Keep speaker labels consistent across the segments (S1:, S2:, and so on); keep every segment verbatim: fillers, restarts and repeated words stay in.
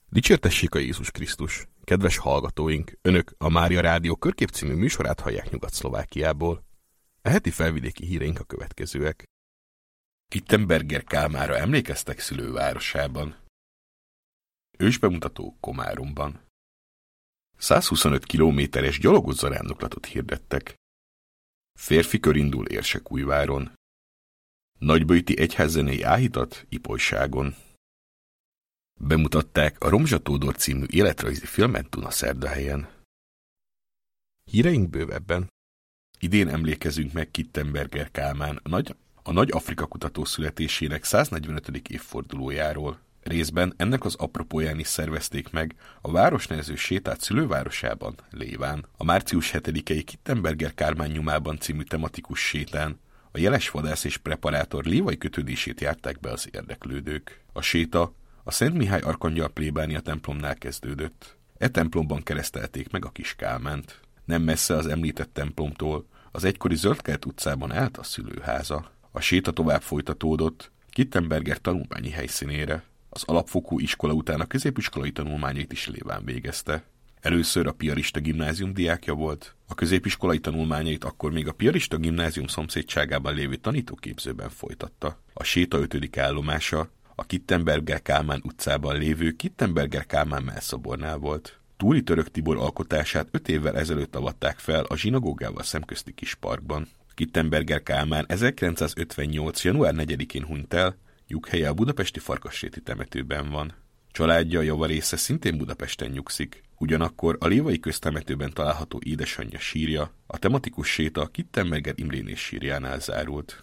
S1: Dicsértessék a Jézus Krisztus! Kedves hallgatóink, önök a Mária Rádió Körkép című műsorát hallják Nyugat-Szlovákiából. A heti felvidéki híreink a következőek. Kittenberger Kálmánra emlékeztek szülővárosában. Ősbemutató Komáromban. százhuszonöt kilométeres gyalogos zarándoklatot hirdettek. Férfi kör indul Érsekújváron. Nagyböjti egyházzenei áhítat Ipolyságon. Bemutatták a Romzsa Tódor című életrajzi filmet Dunaszerdahelyen. Híreink bővebben. Idén emlékezünk meg Kittenberger Kálmán a nagy, a nagy Afrika kutató születésének száznegyvenötödik évfordulójáról. Részben ennek az apropóján is szervezték meg a városnéző sétát szülővárosában, Léván. A március hetedikei Kittenberger Kálmán nyomában című tematikus sétán a jeles vadász és preparátor lévai kötődését járták be az érdeklődők. A séta a Szent Mihály Arkangyal plébánia templomnál kezdődött. E templomban keresztelték meg a kis Kálmánt. Nem messze az említett templomtól az egykori Zöldkert utcában állt a szülőháza. A séta tovább folytatódott Kittenberger tanulmányi helyszínére. Az alapfokú iskola után a középiskolai tanulmányait is Léván végezte. Először a piarista gimnázium diákja volt, a középiskolai tanulmányait akkor még a piarista gimnázium szomszédságában lévő tanítóképzőben folytatta. A séta ötödik állomása a Kittenberger Kálmán utcában lévő Kittenberger Kálmán mellszobornál volt. Túri Török Tibor alkotását öt évvel ezelőtt avatták fel a zsinagógával szemközti kis parkban. Kittenberger Kálmán ezerkilencszázötvennyolc. január negyedikén hunyt el, nyughelye a budapesti Farkasréti temetőben van. Családja javarésze szintén Budapesten nyugszik, ugyanakkor a lévai köztemetőben található édesanyja sírja, a tematikus séta Kittenberger Imréné sírjánál zárult.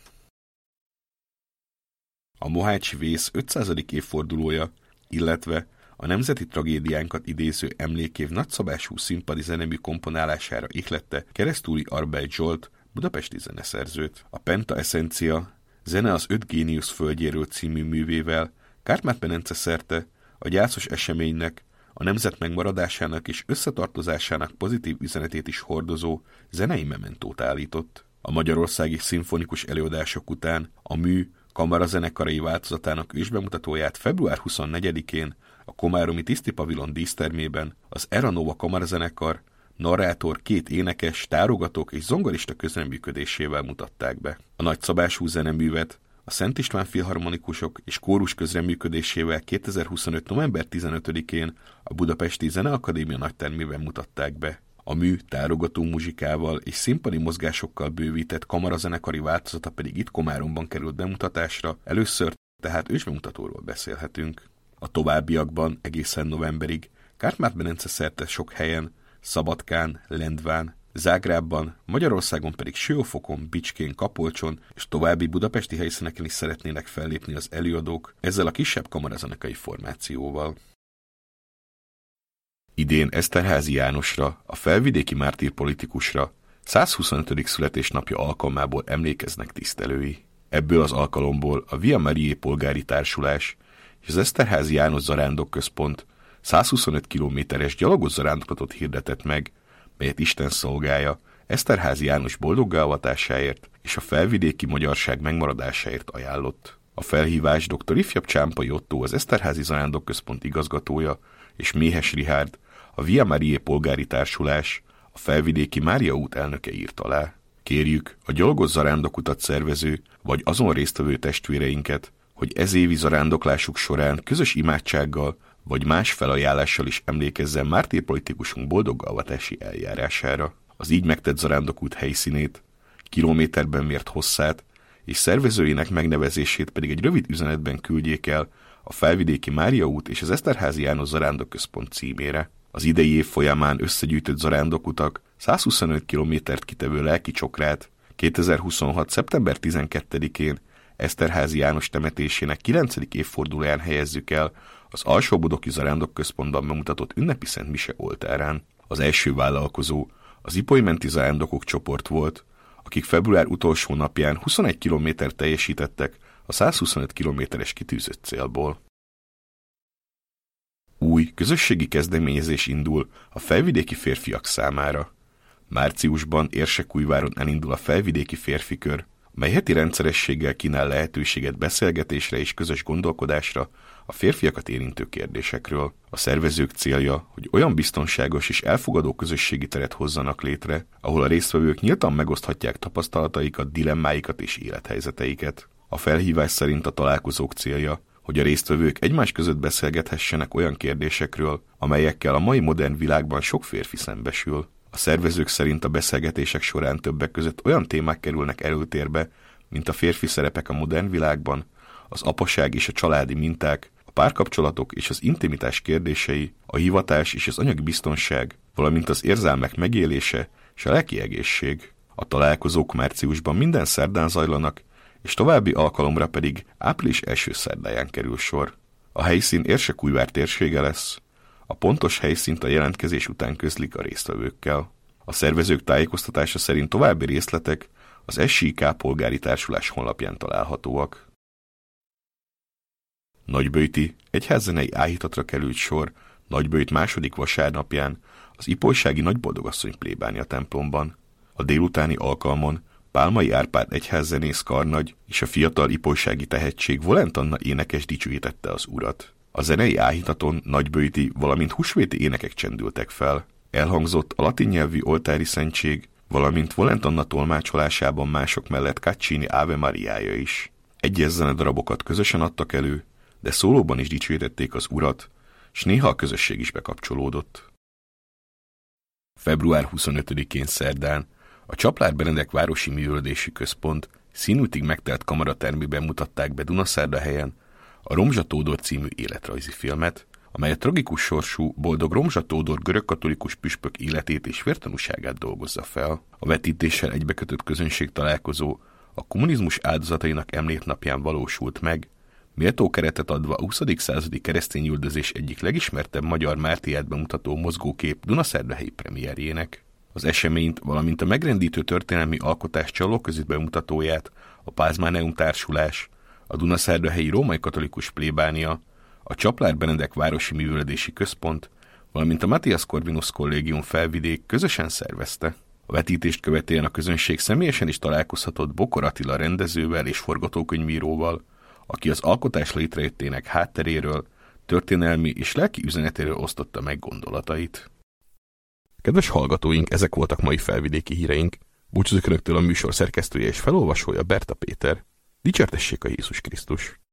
S1: A mohácsi vész ötszázadik évfordulója, illetve a nemzeti tragédiánkat idéző emlékév nagyszabású színpadi zenemű komponálására ihlette Keresztúri Arbeit Zsolt, budapesti zeneszerzőt. A Penta Essencia, Zene az öt géniusz földjéről című művével Kárpát-medence szerte a gyászos eseménynek, a nemzet megmaradásának és összetartozásának pozitív üzenetét is hordozó zenei mementót állított. A magyarországi szimfonikus előadások után a mű kamarazenekarai változatának ősbemutatóját február huszonnegyedikén a komáromi Tiszti Pavilon dísztermében az Era Nova kamarazenekar, narrátor, két énekes, tárogatók és zongorista közreműködésével mutatták be. A nagyszabású zeneművet a Szent István filharmonikusok és kórus közreműködésével kétezer-huszonöt. november tizenötödikén a Budapesti Zeneakadémia nagytermében mutatták be. A mű tárogató muzsikával és színpadi mozgásokkal bővített kamarazenekari változata pedig itt Komáromban került bemutatásra, először tehát ősbemutatóról beszélhetünk. A továbbiakban egészen novemberig Kárpát-medence szerte sok helyen, Szabadkán, Lendván, Zágrábban, Magyarországon pedig Siófokon, Bicskén, Kapolcson és további budapesti helyszíneken is szeretnének fellépni az előadók ezzel a kisebb kamarazenekai formációval. Idén Eszterházy Jánosra, a felvidéki mártírpolitikusra százhuszonötödik születésnapja alkalmából emlékeznek tisztelői. Ebből az alkalomból a Via Mariae polgári társulás és az Eszterházy János Zarándok Központ százhuszonöt kilométeres gyalogos zarándoklatot hirdetett meg, melyet Isten szolgája Eszterházy János boldoggá avatásáért és a felvidéki magyarság megmaradásáért ajánlott. A felhívás dr. Ifjabb Csámpai Ottó, az Eszterházy Zarándok Központ igazgatója, és Méhes Rihárd, a Via Mariae polgári társulás, a felvidéki Mária út elnöke írt alá. Kérjük a gyalogos zarándokutat szervező vagy azon résztvevő testvéreinket, hogy ez évi zarándoklásuk során közös imádsággal vagy más felajánlással is emlékezzen mártírpolitikusunk boldog avatási eljárására. Az így megtett zarándokút helyszínét, kilométerben mért hosszát és szervezőinek megnevezését pedig egy rövid üzenetben küldjék el a felvidéki Mária út és az Eszterházy János Zarándok Központ címére. Az idei év folyamán összegyűjtött zarándokutak százhuszonöt kilométert kitevő lelki csokrát kétezer-huszonhat. szeptember tizenkettedikén Eszterházy János temetésének kilencedik évfordulóján helyezzük el az Alsóbodoki Zarándok Központban bemutatott ünnepi Szent Mise oltárán. Az első vállalkozó az ipolymenti zarándokok csoport volt, akik február utolsó napján huszonegy kilométert teljesítettek a százhuszonöt kilométeres kitűzött célból. Új közösségi kezdeményezés indul a felvidéki férfiak számára. Márciusban Érsekújváron elindul a felvidéki férfikör, mely heti rendszerességgel kínál lehetőséget beszélgetésre és közös gondolkodásra a férfiakat érintő kérdésekről. A szervezők célja, hogy olyan biztonságos és elfogadó közösségi teret hozzanak létre, ahol a résztvevők nyíltan megoszthatják tapasztalataikat, dilemmáikat és élethelyzeteiket. A felhívás szerint a találkozók célja, hogy a résztvevők egymás között beszélgethessenek olyan kérdésekről, amelyekkel a mai modern világban sok férfi szembesül. A szervezők szerint a beszélgetések során többek között olyan témák kerülnek előtérbe, mint a férfi szerepek a modern világban, az apaság és a családi minták, a párkapcsolatok és az intimitás kérdései, a hivatás és az anyagi biztonság, valamint az érzelmek megélése és a lelki egészség. A találkozók márciusban minden szerdán zajlanak, és további alkalomra pedig április első szerdáján kerül sor. A helyszín Érsekújvár térsége lesz. A pontos helyszínt a jelentkezés után közlik a résztvevőkkel. A szervezők tájékoztatása szerint további részletek az es i ká polgári társulás honlapján találhatóak. Nagyböjti egyházzenei áhítatra került sor Nagyböjt második vasárnapján az Ipolysági Nagyboldogasszony plébánia templomban. A délutáni alkalmon Pálmai Árpád egyházzenész karnagy és a fiatal ipolysági tehetség Volent Anna énekes dicsőítette az Urat. A zenei áhítaton nagyböjti, valamint húsvéti énekek csendültek fel. Elhangzott a latin nyelvű oltári szentség, valamint Volent Anna tolmácsolásában mások mellett Caccini Ave Mariája is. Egyes zenedarabokat közösen adtak elő, de szólóban is dicsőítették az Urat, s néha a közösség is bekapcsolódott. február huszonötödikén szerdán a Csaplár Benedek Városi Művelődési Központ színültig megtelt kamaratermében mutatták be Dunaszerdahelyen a Romzsa Tódor című életrajzi filmet, amely a tragikus sorsú boldog Romzsa Tódor görögkatolikus püspök életét és vértanúságát dolgozza fel. A vetítéssel egybekötött közönség találkozó a kommunizmus áldozatainak emléknapján valósult meg, méltó keretet adva a huszadik századi keresztényüldözés egyik legismertebb magyar mártíriát bemutató mozgókép Dunaszerdahelyi premierjének. Az eseményt, valamint a megrendítő történelmi alkotás csalóközi bemutatóját a Pázmáneum társulás, a Dunaszerdahelyi Római Katolikus Plébánia, a Csaplár Benedek Városi Művelődési Központ, valamint a Matthias Corvinus Kollégium Felvidék közösen szervezte. A vetítést követően a közönség személyesen is találkozhatott Bokor Attila rendezővel és forgatókönyvíróval, aki az alkotás létrejöttének hátteréről, történelmi és lelki üzenetéről osztotta meg gondolatait. Kedves hallgatóink, ezek voltak mai felvidéki híreink. Búcsúzok önöktől a műsor szerkesztője és felolvasója Berta Péter. Dicsértessék a Jézus Krisztus!